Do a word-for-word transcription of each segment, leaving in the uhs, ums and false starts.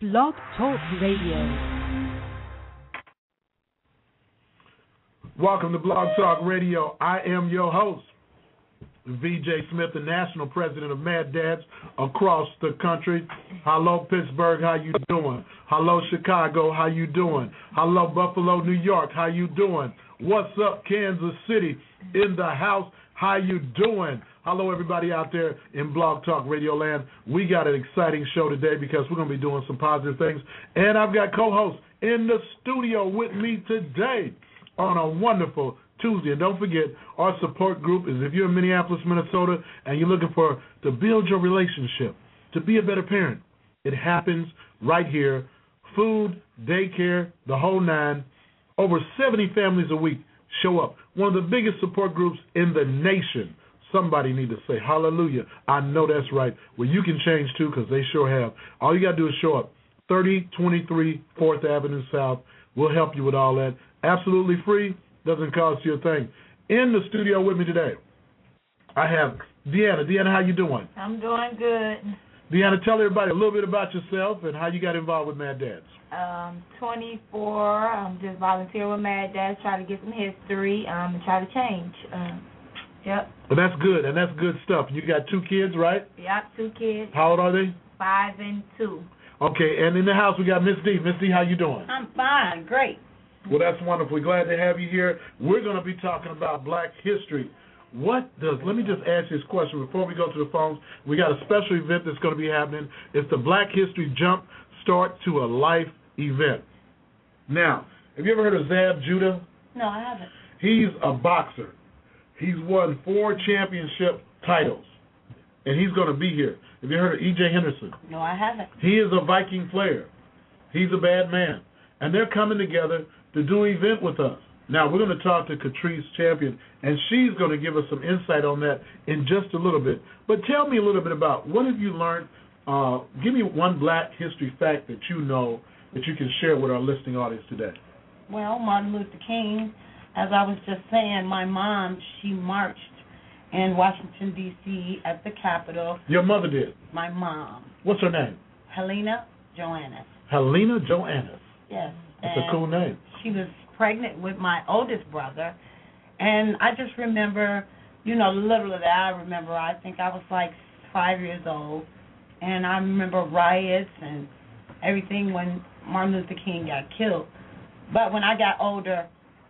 Blog Talk Radio. Welcome to Blog Talk Radio. I am your host, V J Smith, the national president of Mad Dads across the country. Hello, Pittsburgh, how you doing? Hello, Chicago, how you doing? Hello, Buffalo, New York, how you doing? What's up, Kansas City in the house? How you doing? Hello, everybody out there in Blog Talk Radio land. We got an exciting show today because we're going to be doing some positive things. And I've got co-hosts in the studio with me today on a wonderful Tuesday. And don't forget, our support group is if you're in Minneapolis, Minnesota, and you're looking for to build your relationship, to be a better parent, it happens right here. Food, daycare, the whole nine. Over seventy families a week show up. One of the biggest support groups in the nation. Somebody need to say hallelujah. I know that's right. Well, you can change too because they sure have. All you got to do is show up. thirty twenty-three fourth Avenue South. We'll help you with all that. Absolutely free. Doesn't cost you a thing. In the studio with me today, I have Deanna. Deanna, how you doing? I'm doing good. Deanna, tell everybody a little bit about yourself and how you got involved with Mad Dads. Um, twenty-four. I'm just volunteering with Mad Dads, try to get some history, um, and try to change. Um, yep. Well, that's good, and that's good stuff. You got two kids, right? Yep, two kids. How old are they? Five and two. Okay, and in the house we got Miss D. Miss D, how you doing? I'm fine. Great. Well, that's wonderful. Glad to have you here. We're going to be talking about black history. What does, let me just ask you this question before we go to the phones. We got a special event that's going to be happening. It's the Black History Jump Start to a Life event. Now, have you ever heard of Zab Judah? No, I haven't. He's a boxer. He's won four championship titles, and he's going to be here. Have you heard of E J Henderson? No, I haven't. He is a Viking player. He's a bad man. And they're coming together to do an event with us. Now, we're going to talk to Catrice Champion, and she's going to give us some insight on that in just a little bit. But tell me a little bit about what have you learned. Uh, give me one black history fact that you know that you can share with our listening audience today. Well, Martin Luther King, as I was just saying, my mom, she marched in Washington, D C at the Capitol. Your mother did? My mom. What's her name? Helena Joannis. Helena Joannis. Yes. That's and a cool name. She was pregnant with my oldest brother, and I just remember, you know, little that I remember, I think I was like five years old, and I remember riots and everything when Martin Luther King got killed. But when I got older,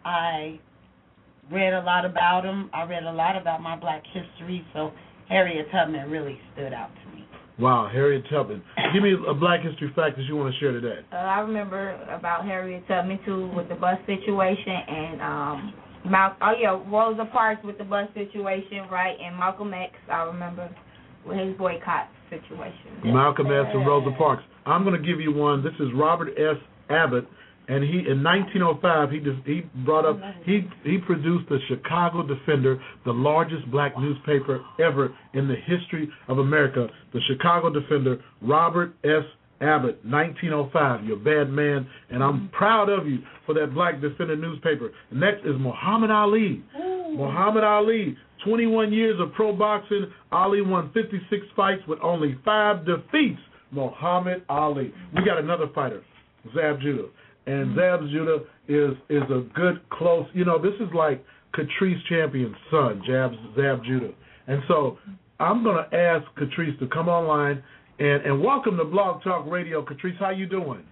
I read a lot about him. I read a lot about my black history, so Harriet Tubman really stood out to me. Wow, Harriet Tubman. Give me a black history fact that you want to share today. Uh, I remember about Harriet Tubman, too, with the bus situation, and, um, Mal- oh, yeah, Rosa Parks with the bus situation, right, and Malcolm X, I remember, with his boycott situation. Malcolm X and Rosa Parks. I'm going to give you one. This is Robert S. Abbott, and he in nineteen oh five he just, he brought up he he produced the Chicago Defender, the largest black newspaper ever in the history of America. The Chicago Defender, Robert S. Abbott, nineteen oh five. You're a bad man, and I'm proud of you for that Black Defender newspaper. Next is Muhammad Ali. Ooh. Muhammad Ali, twenty-one years of pro boxing. Ali won fifty-six fights with only five defeats. Muhammad Ali. We got another fighter, Zab Judah. And Zab Judah is is a good, close, you know, this is like Catrice Champion's son, Zab, Zab Judah. And so I'm going to ask Catrice to come online and, and welcome to Blog Talk Radio. Catrice, how you doing?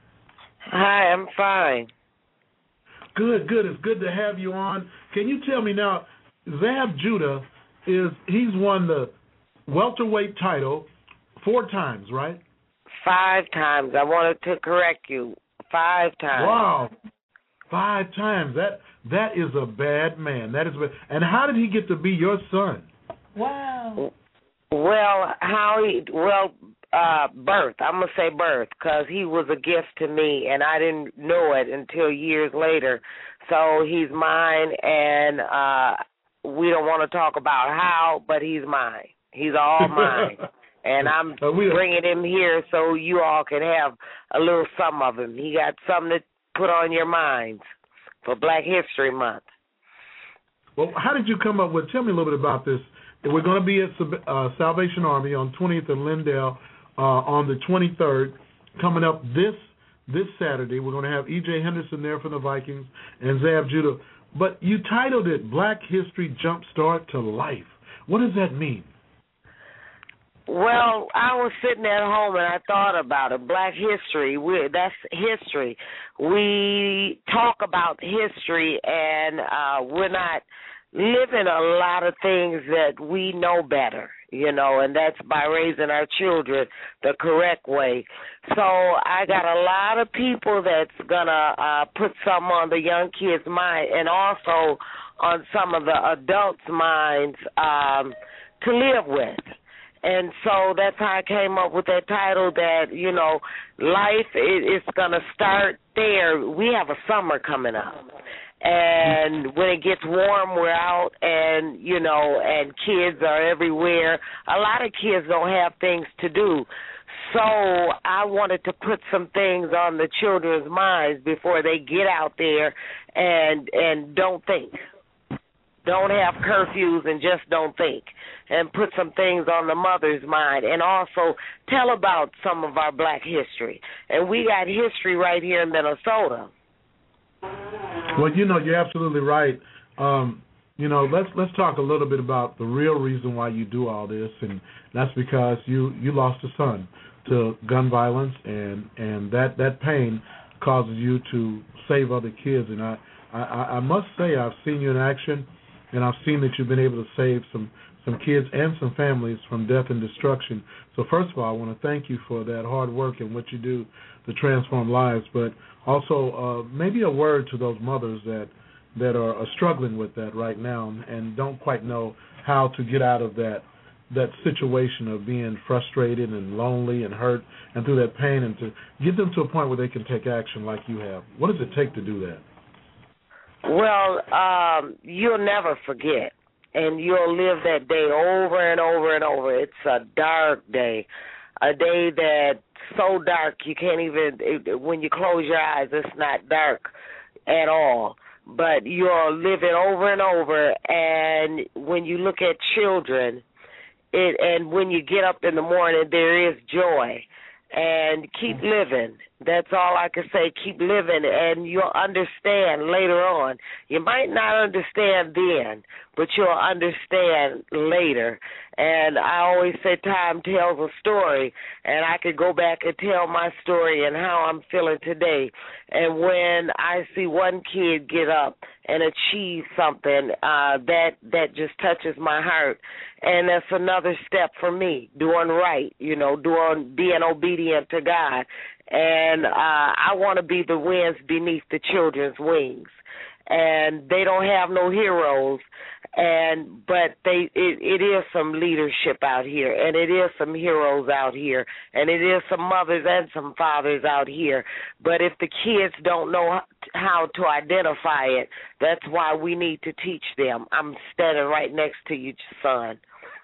Hi, I'm fine. Good, good. It's good to have you on. Can you tell me now, Zab Judah, is he's won the welterweight title four times, right? Five times. I wanted to correct you. Five times. Wow. Five times. That that is a bad man. That is bad. And how did he get to be your son? Wow. Well, how he well uh, birth. I'm gonna say birth because he was a gift to me, and I didn't know it until years later. So he's mine, and uh, we don't want to talk about how, but he's mine. He's all mine. And I'm uh, bringing him here so you all can have a little something of him. He got something to put on your minds for Black History Month. Well, how did you come up with, tell me a little bit about this. We're going to be at uh, Salvation Army on twentieth and Lindale uh, on the twenty-third. coming up this this Saturday. We're going to have E J Henderson there from the Vikings and Zab Judah. But you titled it Black History Jumpstart to Life. What does that mean? Well, I was sitting at home and I thought about it. Black history, we, that's history. We talk about history and uh, we're not living a lot of things that we know better, you know, and that's by raising our children the correct way. So I got a lot of people that's going to uh, put some on the young kids' mind and also on some of the adults' minds um, to live with. And so that's how I came up with that title that, you know, life is going to start there. We have a summer coming up. And when it gets warm, we're out and, you know, and kids are everywhere. A lot of kids don't have things to do. So I wanted to put some things on the children's minds before they get out there and and don't think. Don't have curfews and just don't think, and put some things on the mother's mind, and also tell about some of our black history. And we got history right here in Minnesota. Well, you know, you're absolutely right. Um, you know, let's let's talk a little bit about the real reason why you do all this, and that's because you, you lost a son to gun violence, and, and that, that pain causes you to save other kids. And I, I, I must say I've seen you in action. And I've seen that you've been able to save some, some kids and some families from death and destruction. So first of all, I want to thank you for that hard work and what you do to transform lives. But also uh, maybe a word to those mothers that that are, are struggling with that right now and don't quite know how to get out of that that situation of being frustrated and lonely and hurt and through that pain, and to get them to a point where they can take action like you have. What does it take to do that? Well, um, you'll never forget, and you'll live that day over and over and over. It's a dark day, a day that's so dark you can't even, it, when you close your eyes, it's not dark at all. But you'll live it over and over, and when you look at children, it, and when you get up in the morning, there is joy. And keep living. That's all I can say. Keep living, and you'll understand later on. You might not understand then, but you'll understand later. And I always say time tells a story, and I could go back and tell my story and how I'm feeling today. And when I see one kid get up and achieve something, uh, that that just touches my heart. And that's another step for me, doing right, you know, doing being obedient to God. And uh, I want to be the winds beneath the children's wings. And they don't have no heroes, and but they it, it is some leadership out here, and it is some heroes out here, and it is some mothers and some fathers out here. But if the kids don't know how to identify it, that's why we need to teach them. I'm standing right next to you, son.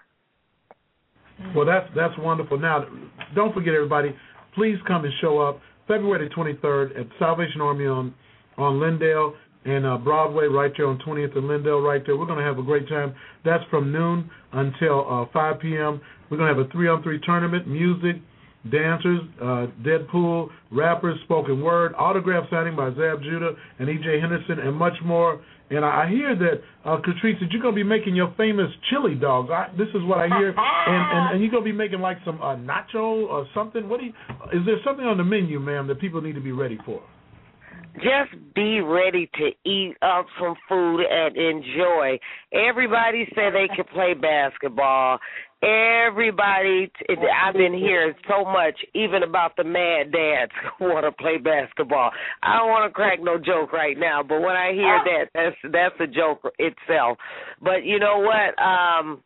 Well, that's that's wonderful. Now, don't forget, everybody, please come and show up February the twenty-third at Salvation Army on, on Lindale and uh, Broadway, right there on twentieth and Lindale, right there. We're going to have a great time. That's from noon until uh, five p.m. We're going to have a three-on-three tournament, music, dancers, uh, Deadpool, rappers, spoken word, autograph signing by Zab Judah and E J Henderson, and much more. And I hear that, uh, Catrice, that you're going to be making your famous chili dogs. I, this is what I hear. And, and, and you're going to be making like some uh, nacho or something. What do you, is there something on the menu, ma'am, that people need to be ready for? Just be ready to eat up some food and enjoy. Everybody said they could play basketball. Everybody, I've been hearing so much, even about the mad dads who want to play basketball. I don't want to crack no joke right now, but when I hear that, that's that's a joke itself. But you know what? Um,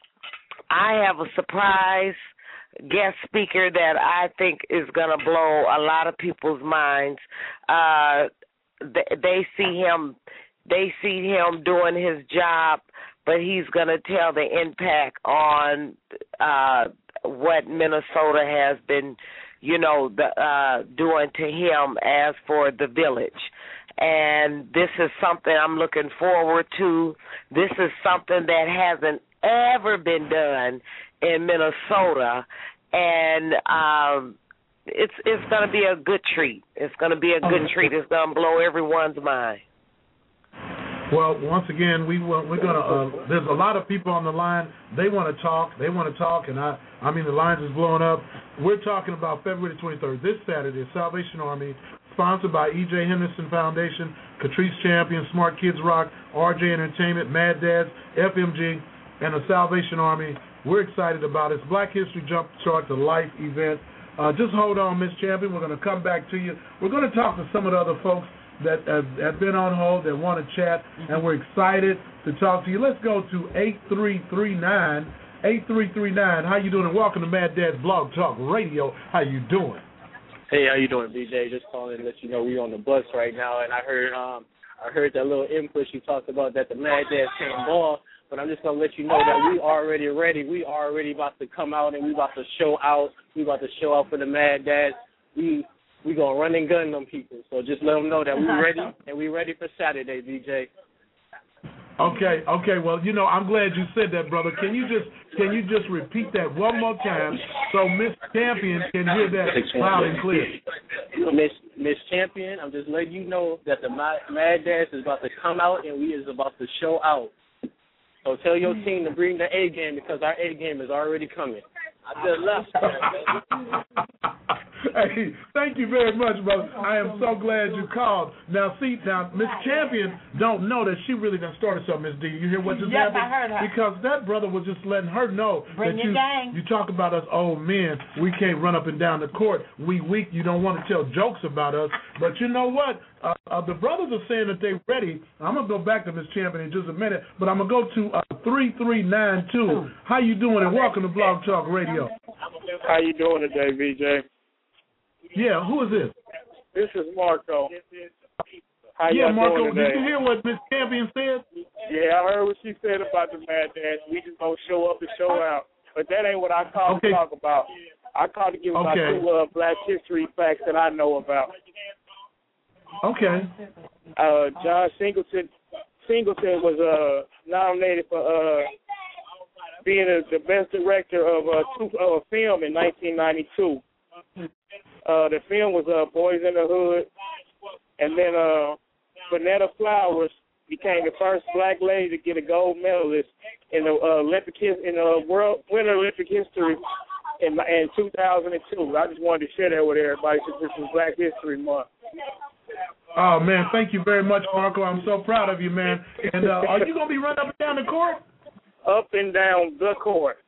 I have a surprise guest speaker that I think is going to blow a lot of people's minds. Uh, they, they see him, they see him doing his job, but he's going to tell the impact on uh, what Minnesota has been, you know, the, uh, doing to him as for the village. And this is something I'm looking forward to. This is something that hasn't ever been done in Minnesota. And um, it's it's gonna be a good treat. It's gonna be a good treat. It's gonna blow everyone's mind. Well, once again, we we're gonna. Uh, there's a lot of people on the line. They want to talk. They want to talk, and I, I mean, the lines is blowing up. We're talking about February twenty-third, this Saturday, Salvation Army, sponsored by E J Henderson Foundation, Catrice Champion, Smart Kids Rock, R J Entertainment, Mad Dads, F M G, and the Salvation Army. We're excited about it. It's Black History Jump Start the Life event. Uh, just hold on, Miss Champion. We're going to come back to you. We're going to talk to some of the other folks that have, have been on hold, that want to chat, and we're excited to talk to you. Let's go to eight three three nine, eight three three nine. How you doing? And welcome to Mad Dad's Blog Talk Radio. How you doing? Hey, how you doing, B J? Just calling to let you know we're on the bus right now, and I heard um I heard that little input you talked about that the Mad Dads can't ball, but I'm just gonna let you know that we already ready. We already about to come out and we about to show out. We about to show out for the Mad Dads. We We gonna run and gun them people, so just let them know that we ready and we ready for Saturday, D J. Okay, okay. Well, you know, I'm glad you said that, brother. Can you just can you just repeat that one more time so Miss Champion can hear that loud and clear? Miss Miss Champion, I'm just letting you know that the Mad Dads is about to come out and we is about to show out. So tell your team to bring the A game because our A game is already coming. I just left. Hey, thank you very much, brother. I am so glad you called. Now, see, now, Miss Champion don't know that she really done started something, Miss D. You hear what just yes, happened? I heard her. Because that brother was just letting her know Bring that your you, gang. you talk about us old men. We can't run up and down the court. We weak. You don't want to tell jokes about us. But you know what? Uh, uh, the brothers are saying that they're ready. I'm going to go back to Miss Champion in just a minute, but I'm going to go to uh, three three nine two. How you doing? And welcome to Blog Talk Radio. How you doing today, V J? Yeah, who is this? This is Marco. How yeah, y'all Marco, doing today? did you hear what Miss Champion said? Yeah, I heard what she said about the Mad Dads. We just gonna show up and show out. But that ain't what I called okay. to talk about. I called to give okay. about two uh, Black history facts that I know about. Okay. Uh, John Singleton Singleton was uh, nominated for uh, being a, the best director of a uh, uh, film in nineteen ninety-two. Uh, the film was uh, Boys in the Hood, and then uh, Vanetta Flowers became the first black lady to get a gold medalist in the uh, Olympic in the World Winter Olympic history in, in two thousand two. I just wanted to share that with everybody since this is Black History Month. Oh man, thank you very much, Marco. I'm so proud of you, man. And uh, are you gonna be running up and down the court? Up and down the court.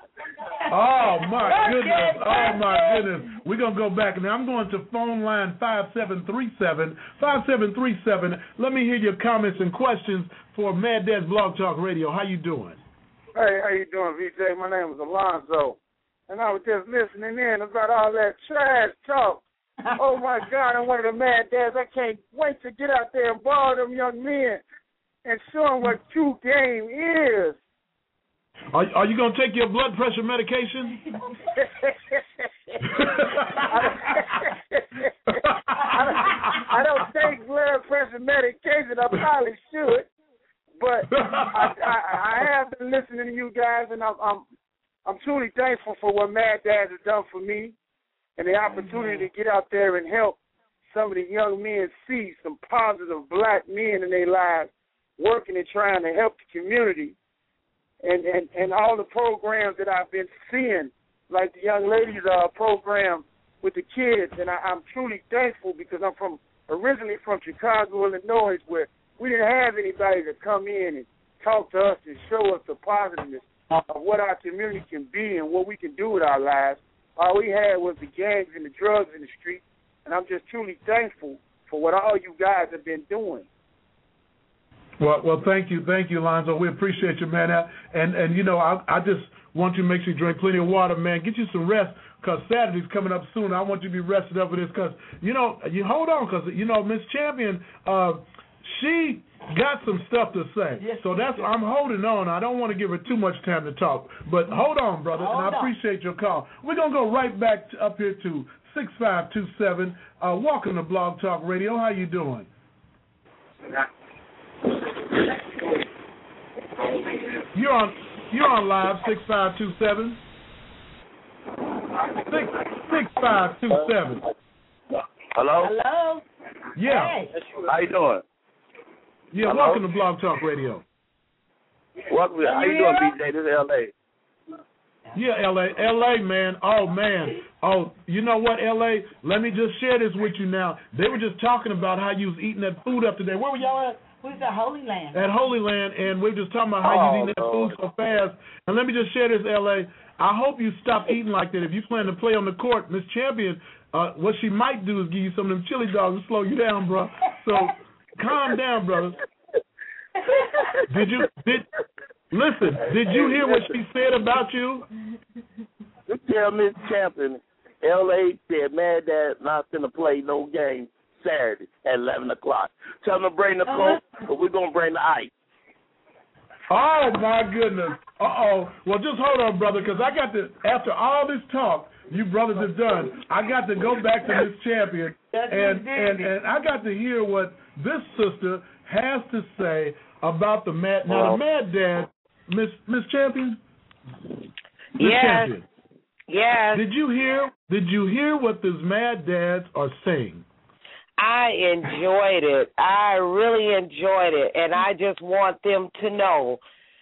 Oh, my goodness. Oh, my goodness. We're going to go back. Now, I'm going to phone line five seven three seven. five seven three seven. Let me hear your comments and questions for Mad Dad's Blog Talk Radio. How you doing? Hey, how you doing, V J? My name is Alonzo. And I was just listening in about all that trash talk. Oh, my God, I'm one of the Mad Dads. I can't wait to get out there and ball them young men and show them what true game is. Are, are you going to take your blood pressure medication? I, don't, I don't take blood pressure medication. I probably should. But I, I, I have been listening to you guys, and I'm, I'm I'm truly thankful for what Mad Dads has done for me and the opportunity to get out there and help some of the young men see some positive black men in their lives working and trying to help the community. And, and, and all the programs that I've been seeing, like the young ladies' uh, program with the kids, and I, I'm truly thankful because I'm from originally from Chicago, Illinois, where we didn't have anybody to come in and talk to us and show us the positiveness of what our community can be and what we can do with our lives. All we had was the gangs and the drugs in the street, and I'm just truly thankful for what all you guys have been doing. Well, well, thank you, thank you, Lonzo. We appreciate you, man. And and you know, I I just want you to make sure you drink plenty of water, man. Get you some rest, because Saturday's coming up soon. I want you to be rested up for this, because you know, you hold on, because you know, Miss Champion, uh, she got some stuff to say. Yes, so that's I'm holding on. I don't want to give her too much time to talk, but hold on, brother, hold and I on. appreciate your call. We're gonna go right back to, up here to six five two seven. Uh, welcome to Blog Talk Radio. How you doing? You're on you're on live, six five two seven. Six six five two seven. Hello? Hello? Yeah. Hey. How you doing? Yeah, Hello? welcome to Blog Talk Radio. Welcome. How you doing, B J? This is L A. Yeah, L A. L A, man. Oh, man. Oh, you know what, L A? Let me just share this with you now. They were just talking about how you was eating that food up today. Where were y'all at? Who's the Holy Land? At Holy Land, and we were just talking about how Oh, you eating that Lord. food so fast. And let me just share this, L A. I hope you stop eating like that. If you plan to play on the court, Miss Champion, uh, what she might do is give you some of them chili dogs and slow you down, bro. So calm down, brother. Did you did listen? Did you hear what she said about you? You tell Miss Champion, L A said, man, Dad not going to play no game Saturday at eleven o'clock. Tell them to bring the Coke, but we're going to bring the ice. Oh, my goodness. Uh-oh. Well, just hold on, brother, because I got to, after all this talk you brothers have done, I got to go back to Miss Champion, and, and, and I got to hear what this sister has to say about the Mad, now the Mad Dad, Miss Miss Champion? Miss Yes. Champion. Yes. Did you hear, did you hear what these Mad Dads are saying? I enjoyed it. I really enjoyed it, and I just want them to know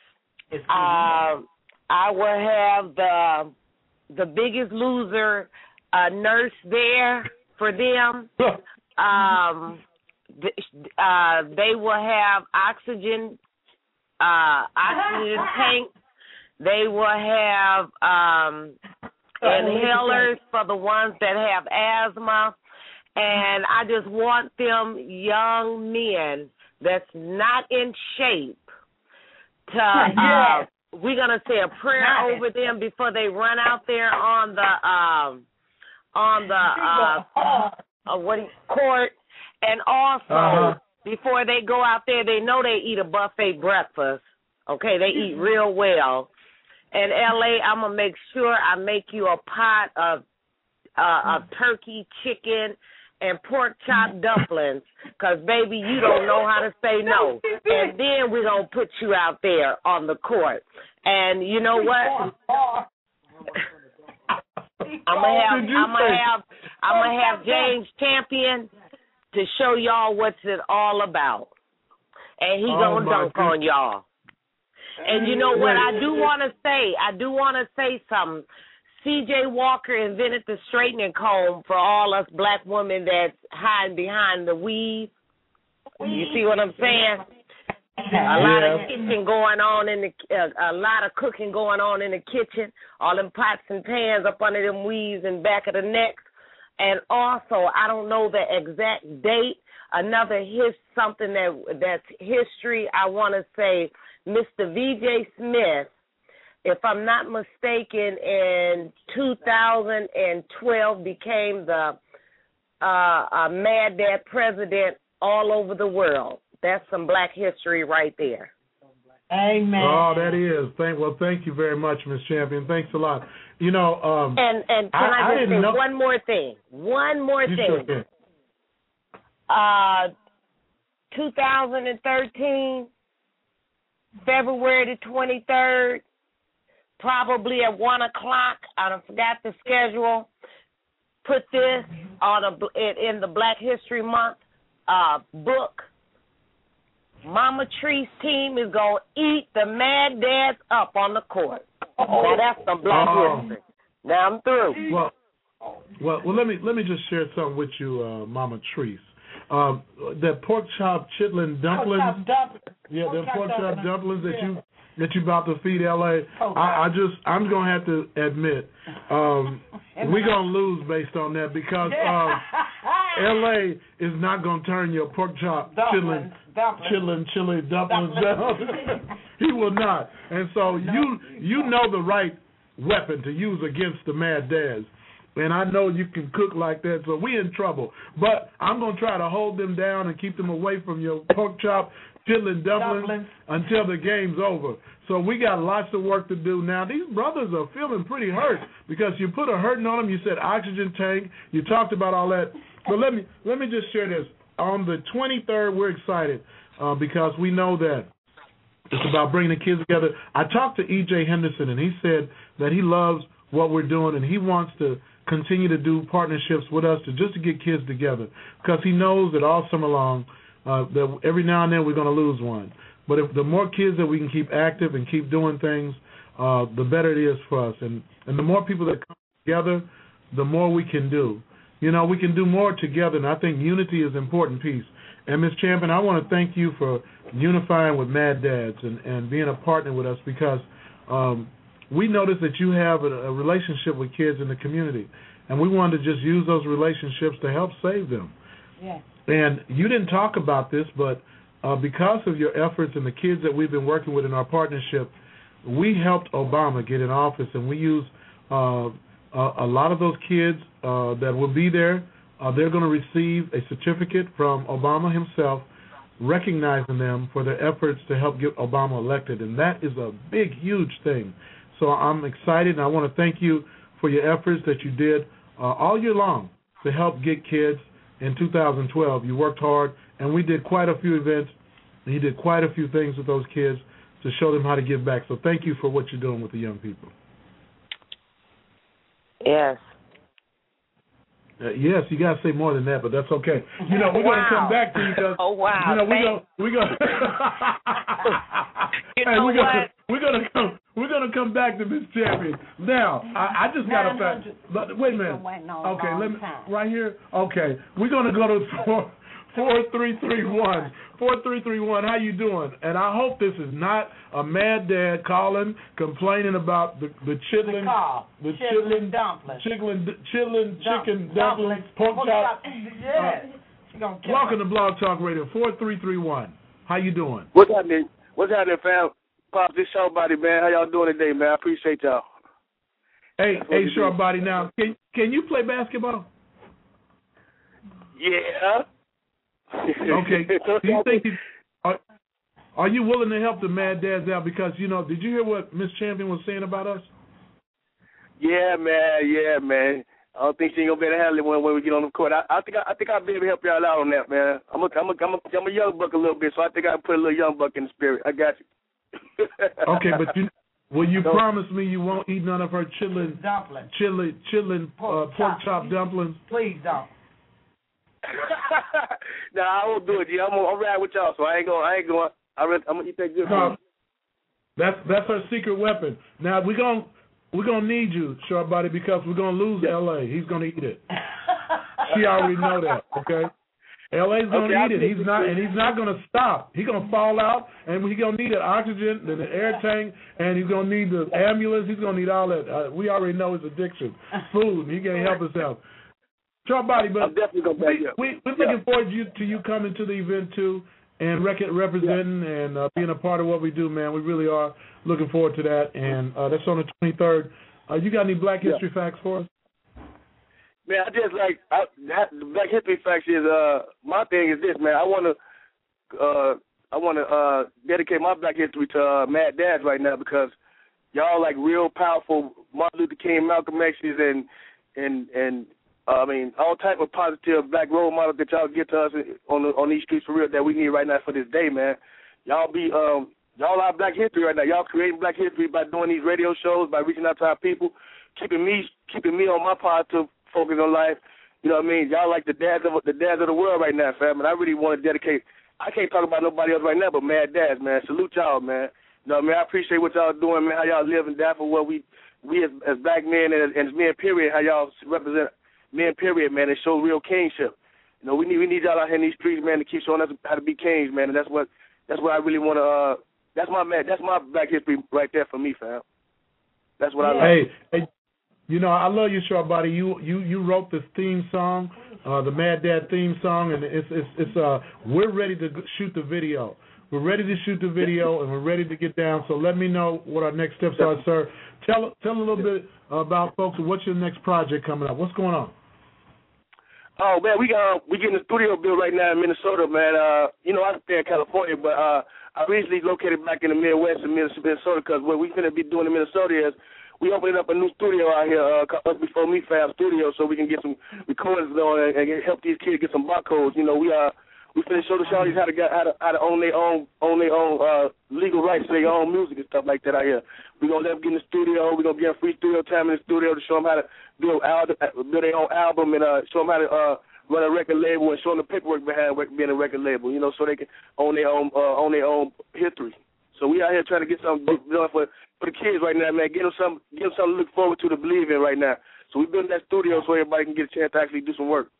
uh, I will have the the Biggest Loser uh, nurse there for them. um, uh, they will have oxygen uh, oxygen tank. They will have um, inhalers for the ones that have asthma. And I just want them young men that's not in shape to, uh, we're going to say a prayer over them before they run out there on the, um, on the, uh, uh, what do you, court. And also, uh-huh. before they go out there, they know they eat a buffet breakfast. Okay, they eat real well. And L A, I'm going to make sure I make you a pot of, uh, of turkey, chicken, and pork chop dumplings, because, baby, you don't know how to say no. And then we're going to put you out there on the court. And you know what? I'm going to have I'm gonna have, I'm gonna have James Champion to show y'all what's it all about. And he's going to dunk goodness. on y'all. And you know what? I do want to say, I do want to say something. C J Walker invented the straightening comb for all us black women that's hiding behind the weave. You see what I'm saying? A lot yeah. of kitchen going on in the, uh, a lot of cooking going on in the kitchen. All them pots and pans up under them weaves and back of the necks. And also, I don't know the exact date. Another his something that that's history. I want to say, Mister V J Smith. If I'm not mistaken, in two thousand twelve became the uh, uh, Mad Dad president all over the world. That's some black history right there. Amen. Oh, that is. Thank well, thank you very much, Miss Champion. Thanks a lot. You know, um, and and can I, I just I say know- one more thing? One more you thing. Sure uh, two thousand thirteen, February the twenty-third. Probably at one o'clock. I don't forgot the schedule. Put this on a in the Black History Month uh, book. Mama Tree's team is gonna eat the Mad Dads up on the court. Now that's some Black oh. history. Now I'm through. Well, well, well. Let me let me just share something with you, uh, Mama Trees. Um, that pork chop chitlin dumplings. Pork chop dumplings. Yeah, the pork chop dumplings that you. that you about to feed L A. Oh, I, I just, I'm going to have to admit, um, we're going to lose based on that because um, L A is not going to turn your pork chop chitlin, chitlin, chili dumplings down. He will not. And so no. you you know the right weapon to use against the Mad Dads. And I know you can cook like that, so we in trouble. But I'm going to try to hold them down and keep them away from your pork chop chitlin dumplings, dumplings until the game's over. So we got lots of work to do now. These brothers are feeling pretty hurt because you put a hurting on them. You said oxygen tank. You talked about all that. But let me let me just share this. On the twenty-third, we're excited uh, because we know that it's about bringing the kids together. I talked to E J Henderson, and he said that he loves what we're doing, and he wants to continue to do partnerships with us to just to get kids together, because he knows that all summer long, uh, that every now and then we're going to lose one. But if the more kids that we can keep active and keep doing things, uh, the better it is for us. And, and the more people that come together, the more we can do. You know, we can do more together, and I think unity is an important piece. And, Miz Champion, I want to thank you for unifying with Mad Dads and, and being a partner with us, because um, we noticed that you have a, a relationship with kids in the community, and we wanted to just use those relationships to help save them. Yes. And you didn't talk about this, but uh, because of your efforts and the kids that we've been working with in our partnership, we helped Obama get in office, and we use uh, a, a lot of those kids uh, that will be there. Uh, they're going to receive a certificate from Obama himself, recognizing them for their efforts to help get Obama elected, and that is a big, huge thing. So I'm excited, and I want to thank you for your efforts that you did uh, all year long to help get kids in two thousand twelve. You worked hard, and we did quite a few events, and you did quite a few things with those kids to show them how to give back. So thank you for what you're doing with the young people. Yes. Uh, yes, you got to say more than that, but that's okay. You know, we're wow. going to come back to you because oh wow, you know we're going we're going you hey, know we're what? Gonna, we're going to come we're going to come back to Miz Champion. Now, I, I just got a fact. But wait a minute. Okay, let me right here. Okay, we're going to go to four four three three one. Four three three one, how you doing? And I hope this is not a mad dad calling, complaining about the the chitlin, the, the chitlin dumplings, chitlin, chitlin chicken dumplings, dumplings, pork chop. Yeah. Uh, welcome to Blog Talk Radio. Four three three one. How you doing? What's happening? What's happening, fam? Pop, this show body, man. How y'all doing today, man? I appreciate y'all. Hey, hey, short body. Now, can can you play basketball? Yeah. Okay. Do you think you, are, are you willing to help the Mad Dads out? Because, you know, did you hear what Miss Champion was saying about us? Yeah, man. Yeah, man. I don't think she ain't gonna be able to handle it when, when we get on the court. I, I think I, I think I'll be able to help y'all out on that, man. I'm a I'm a I'm a, I'm a young buck a little bit, so I think I can put a little young buck in the spirit. I got you. Okay, but you will you so, promise me you won't eat none of her chillin' dumplings, chillin' chillin' pork, uh, pork chop dumplings? Please don't. No, nah, I won't do it, G. I'm gonna I'm ride with y'all, so I ain't going. I ain't going. I really, I'm gonna eat that good food. That's that's her secret weapon. Now we're gonna we're gonna need you, short body, because we're gonna lose L A. He's gonna eat it. She already know that. Okay. L A's gonna okay, eat it. He's not, and he's not gonna stop. He's gonna fall out, and he's gonna need the oxygen, then the air tank, and he's gonna need the ambulance. He's gonna need all that. Uh, we already know his addiction, food. He can't help himself. Short body, but I'm definitely gonna we, we, we're looking yeah. forward to you, to you coming to the event too, and rec- representing yeah. and uh, being a part of what we do, man. We really are looking forward to that, and uh, that's on the twenty-third. Uh, you got any Black History yeah. facts for us? Man, I just like I, the Black History facts is uh my thing is this, man. I want to uh I want to uh dedicate my Black History to uh, Mad Dads right now, because y'all like real powerful Martin Luther King, Malcolm X's, and and and. Uh, I mean, all type of positive black role models that y'all get to us on the, on these streets for real that we need right now for this day, man. Y'all be um, y'all are Black history right now. Y'all creating Black history by doing these radio shows, by reaching out to our people, keeping me keeping me on my positive focus on life. You know what I mean? Y'all like the dads of the dads of the world right now, fam. And I really want to dedicate. I can't talk about nobody else right now, but Mad Dads, man. Salute y'all, man. You know what I mean? I appreciate what y'all doing, man. How y'all live and die for what we we as, as black men and, and as men, period. How y'all represent. Men, period, man, and show real kingship. You know, we need we need y'all out here in these streets, man, to keep showing us how to be kings, man, and that's what that's what I really want to. Uh, that's my man. That's my Black history right there for me, fam. That's what I. Hey, like. hey, you know, I love you, short body. You you you wrote this theme song, uh, the Mad Dad theme song, and it's it's it's uh we're ready to shoot the video. We're ready to shoot the video, and we're ready to get down. So let me know what our next steps are, sir. Tell tell a little bit about folks. What's your next project coming up? What's going on? Oh man, we got we getting a studio built right now in Minnesota, man. Uh, you know, I stay in California, but uh, I recently located back in the Midwest in Minnesota, because what we're gonna be doing in Minnesota is we opening up a new studio out here, uh, Us Before Me Fab Studio, so we can get some recordings on and, and help these kids get some barcodes. You know, we are We finna show the shawties how to get how to how to own their own own their own uh, legal rights to their own music and stuff like that out here. We gonna let them get in the studio. We gonna give them free studio time in the studio to show them how to do album, do their own album, and uh, show them how to uh, run a record label and show them the paperwork behind being a record label. You know, so they can own their own uh, own their own history. So we out here trying to get something done for for the kids right now, man. Get them some get them something to look forward to to believe in right now. So we building that studio so everybody can get a chance to actually do some work.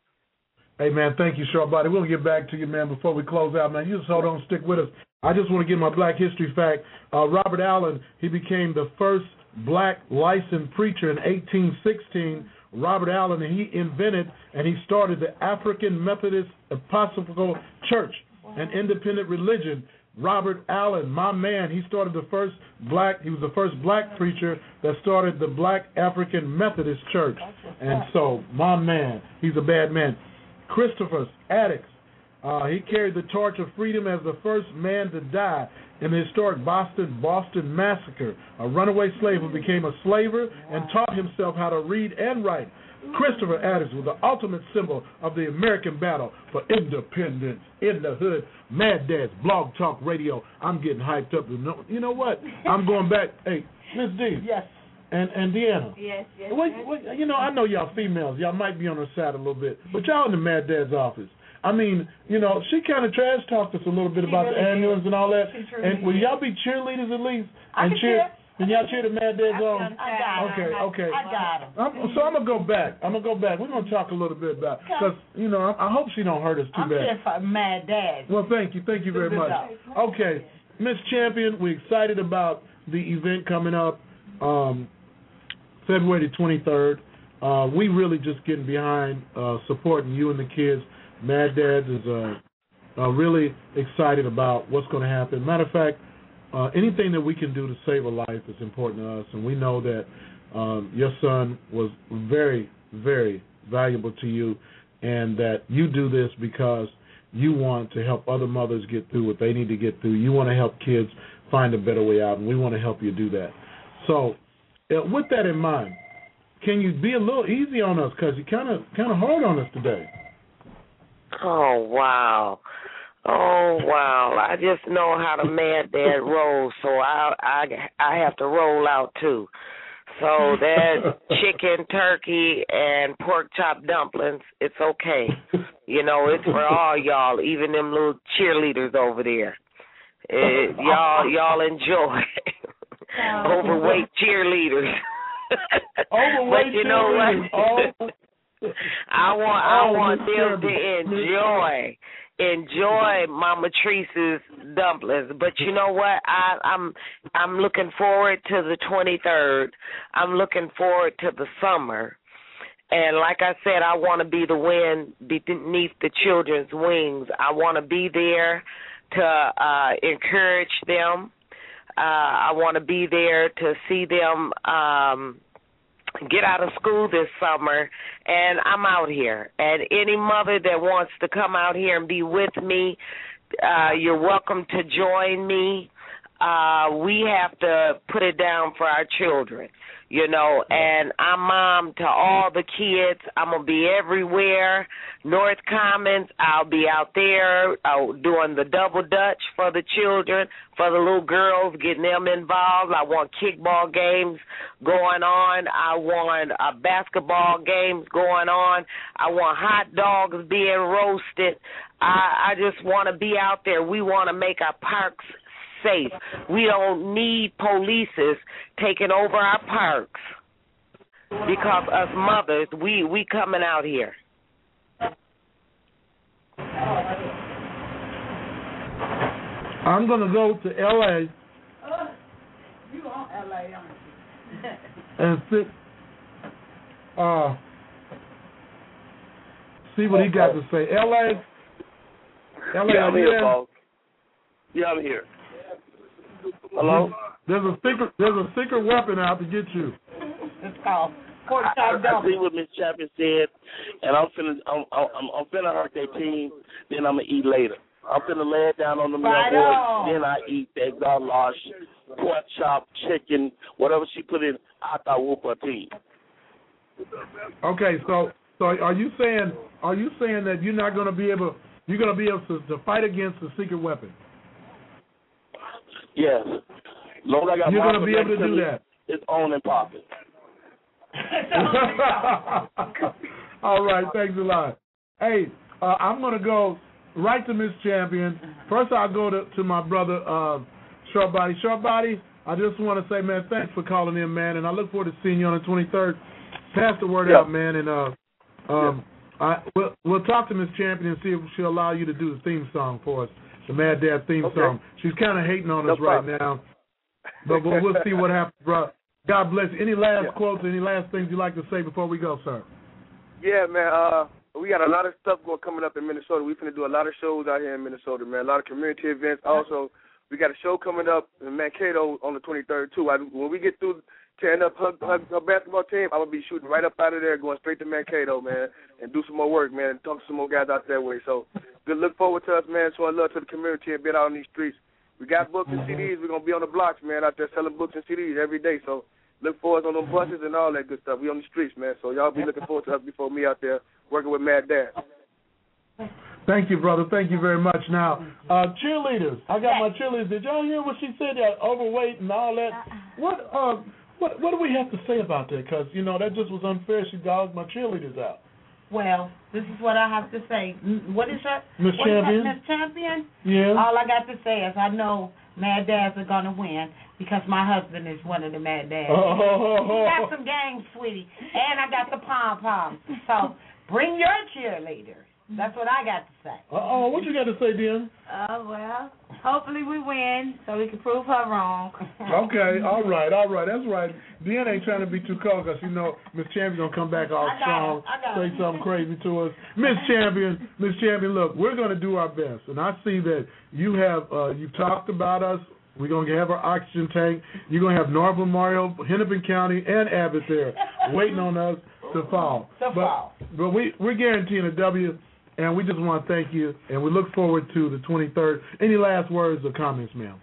Hey, man, thank you, Short Body. We'll get back to you, man, before we close out, man. You just hold on, stick with us. I just want to give my Black History fact. Uh, Robert Allen, he became the first black licensed preacher in eighteen sixteen. Robert Allen, he invented and he started the African Methodist Episcopal Church, an independent religion. Robert Allen, my man, he started the first black, he was the first black preacher that started the Black African Methodist Church. And so, my man, he's a bad man. Christopher Addicks, uh, he carried the torch of freedom as the first man to die in the historic Boston Boston Massacre, a runaway slave who became a slaver and taught himself how to read and write. Christopher Addicks was the ultimate symbol of the American battle for independence in the hood. Mad Dad's Blog Talk Radio. I'm getting hyped up. You know what? I'm going back. Hey, Miss D. Yes. And and Deanna. Yes, yes. Wait, yes. wait, you know, I know y'all females. Y'all might be on her side a little bit, but y'all in the Mad Dad's office. I mean, you know, she kind of trash talked us a little bit She about really the ambulance did. and all that. She truly And will did. y'all be cheerleaders at least? I and can cheer. cheer. Can y'all cheer the Mad Dad's on? I got Okay, him. okay. I got him. I'm, so I'm gonna go back. I'm gonna go back. We're gonna talk a little bit about because you know I, I hope she don't hurt us too I'm bad. cheering for Mad Dad. Well, thank you, thank you very much. Okay, Miss Champion, we're excited about the event coming up um, February the twenty-third. Uh, we really just getting behind uh, supporting you and the kids. Mad Dads is uh, uh, really excited about what's going to happen. Matter of fact, uh, anything that we can do to save a life is important to us, and we know that um, your son was very, very valuable to you, and that you do this because you want to help other mothers get through what they need to get through. You want to help kids find a better way out, and we want to help you do that. So uh, with that in mind, can you be a little easy on us because you're kind of kind of hard on us today? Oh, wow. Oh, wow. I just know how the Mad Dad rolls, so I, I, I have to roll out, too. So that chicken, turkey, and pork chop dumplings, it's okay. You know, it's for all y'all, even them little cheerleaders over there. It, y'all, y'all enjoy. Overweight cheerleaders. Overweight but you know cheerleaders. what? I want, I want them to enjoy. Enjoy Mama Teresa's dumplings, but you know what? I, I'm I'm looking forward to the twenty-third. I'm looking forward to the summer, and like I said, I want to be the wind beneath the children's wings. I want to be there to uh, encourage them. Uh, I want to be there to see them um, get out of school this summer, and I'm out here. And any mother that wants to come out here and be with me, uh, you're welcome to join me. Uh, we have to put it down for our children, you know, and I'm mom to all the kids. I'm going to be everywhere. North Commons, I'll be out there uh, doing the double dutch for the children, for the little girls, getting them involved. I want kickball games going on. I want uh, basketball games going on. I want hot dogs being roasted. I, I just want to be out there. We want to make our parks safe. We don't need polices taking over our parks because us mothers, we, we coming out here. I'm going to go to L A You on L A, aren't you? and sit, uh, see what he got to say. L A, L A, Yeah, I'm are you here, there? Paul. Yeah, I'm here. Hello? There's a secret. There's a secret weapon out to get you. It's called pork I, chop I see dumplings. what Miss Chapman said, and I'm finna, I'm, I'm, I'm finna hurt their team. Then I'm gonna eat later. I'm finna lay it down on the meal Right board. on. Then I eat that goulash, pork chop, chicken, whatever she put in. I thought whoop her team. Okay, so so are you saying are you saying that you're not going to be able you're going to be able to, to fight against the secret weapon. Yes. Long as I got you're going to Malcolm be able to do that. It's on and popping. All right, thanks a lot. Hey, uh, I'm going to go right to Miss Champion. First, I'll go to, to my brother, uh, Shortbody. Shortbody, I just want to say, man, thanks for calling in, man, and I look forward to seeing you on the twenty-third. Pass the word yep. out, man, and uh, um, yep. I, we'll, we'll talk to Miss Champion and see if she'll allow you to do the theme song for us, the Mad Dad theme okay. song. She's kind of hating on no us problem. right now, but we'll, we'll see what happens, bro. God bless you. Any last yeah. quotes, any last things you'd like to say before we go, sir? Yeah, man. Uh, we got a lot of stuff going coming up in Minnesota. We're going to do a lot of shows out here in Minnesota, man. A lot of community events. Also, we got a show coming up in Mankato on the twenty-third, too. I, when we get through tearing up her, her, her basketball team, I'm going to be shooting right up out of there, going straight to Mankato, man, and do some more work, man, and talk to some more guys out that way. So good look forward to us, man, showing love to the community and being out on these streets. We got books and C Ds. We're going to be on the blocks, man, out there selling books and C Ds every day. So look for us on them buses and all that good stuff. We on the streets, man. So y'all be looking forward to us before me out there working with Mad Dad. Thank you, brother. Thank you very much. Now, uh, cheerleaders. I got my cheerleaders. Did y'all hear what she said? That overweight and all that. What uh, what what do we have to say about that? Because you know that just was unfair. She dogged my cheerleaders out. Well, this is what I have to say. What is that? Miss Champion. Miss Champion. Yeah. All I got to say is I know Mad Dads are gonna win because my husband is one of the Mad Dads. Oh. He got some game, sweetie, and I got the pom poms. So bring your cheerleaders. That's what I got to say. Uh-oh, what you got to say, Deanna? Uh, well, hopefully we win so we can prove her wrong. Okay, all right, all right, that's right. Deanna ain't trying to be too cold because, you know, Miss Champion's going to come back all strong, say something crazy to us. Miss Champion, Miss Champion, look, we're going to do our best. And I see that you have, uh, you've talked about us. We're going to have our oxygen tank. You're going to have North Memorial, Hennepin County, and Abbott there waiting on us to fall. To but, fall. But we, we're guaranteeing a W. And we just want to thank you, and we look forward to the twenty-third. Any last words or comments, ma'am?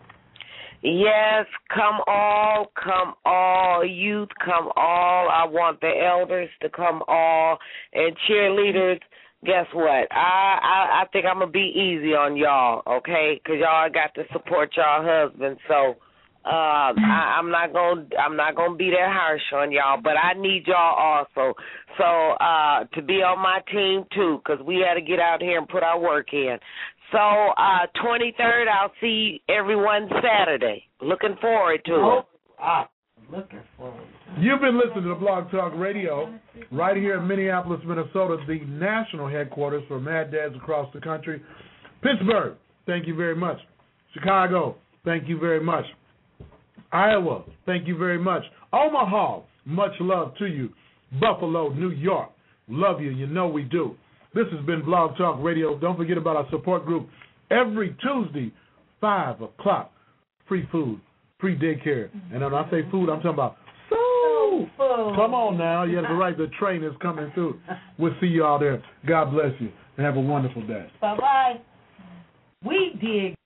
Yes, come all, come all, youth, come all. I want the elders to come all, and cheerleaders. Guess what? I I, I think I'm gonna be easy on y'all, okay? Because y'all got to support y'all husbands, so. Um, I, I'm not gonna I'm not gonna be that harsh on y'all, but I need y'all also. So uh, to be on my team too, because we had to get out here and put our work in. So uh, twenty-third, I'll see everyone Saturday. Looking forward to oh, it. Ah, looking forward. You've been listening to Blog Talk Radio right here in Minneapolis, Minnesota, the national headquarters for Mad Dads across the country. Pittsburgh, thank you very much. Chicago, thank you very much. Iowa, thank you very much. Omaha, much love to you. Buffalo, New York, love you. You know we do. This has been Blog Talk Radio. Don't forget about our support group. Every Tuesday, five o'clock, free food, free daycare. And when I say food, I'm talking about food. Come on now. Yes, right. The train is coming through. We'll see you all there. God bless you, and have a wonderful day. Bye-bye. We did